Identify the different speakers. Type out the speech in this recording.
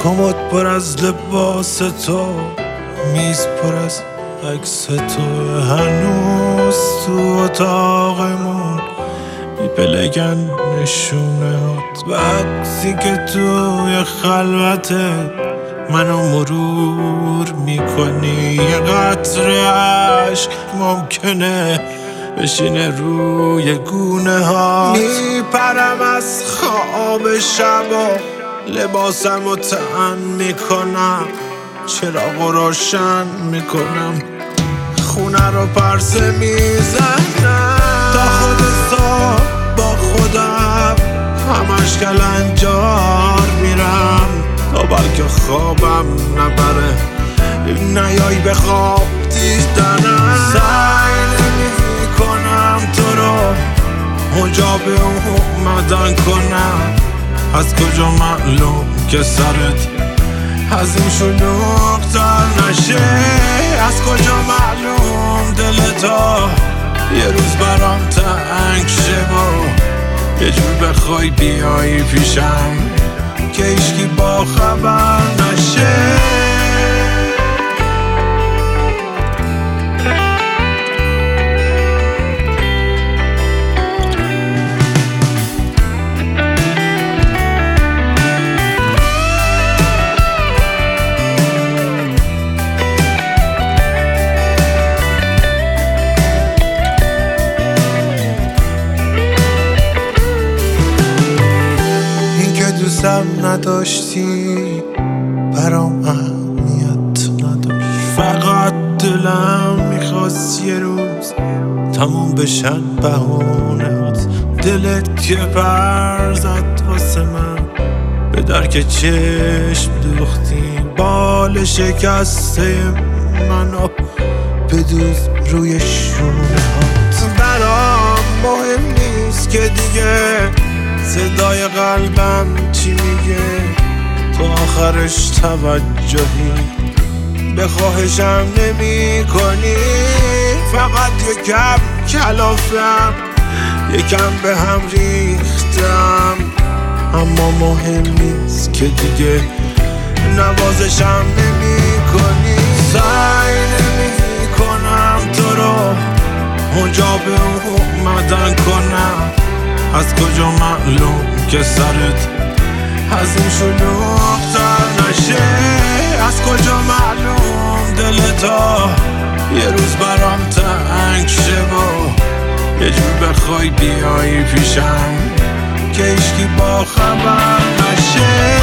Speaker 1: کمد پر از لباس تو، میز پر از عکس تو، هنوز تو اتاقمون میپلگن نشونه هات. وقتی که توی خلوته منو مرور میکنی، یه قطره عشق ممکنه بشینه روی گونه ها. میپرم از خواب شبا، لباسمو تن میکنم، چراغو روشن میکنم، خونه رو پرسه میزنم، تا خود صبح با خودم همش کلنجار میرم، تا بلکه خوابم نبره نیایی به خواب دیدنم. سعی نمیکنم تو رو مجاب اومدن کنم، از کجا معلوم که سرت از این شلوغ تر نشه، از کجا معلوم دلتا یه روز برام تنگ شه و یه جور بخوای بیایی پیشم که هیچکی با خبر نشه. دوستم نداشتی برام اهمیت نداشت، فقط دلم میخواست یه روز تموم بشن بهونهات. دلت که پر زد واسه من به درک چشم دوختی، بال شکسته منو بدوز روی شونهات. برام مهم نیست که دیگه صدای قلبم چی میگه، تو آخرش توجهی به خواهشم نمی کنی، فقط یکم کلافم یکم به هم ریختم، اما مهم نیست که دیگه نوازشم نمی کنی. سعی نمی کنم تو رو مجاب اومدن کنم، از کجا معلوم که سرت از این شلوغ تر نشه، از کجا معلوم دلتا یه روز برام تنگ شه و یه جور بخوای بیایی پیشم که هیچکی با خبر نشه.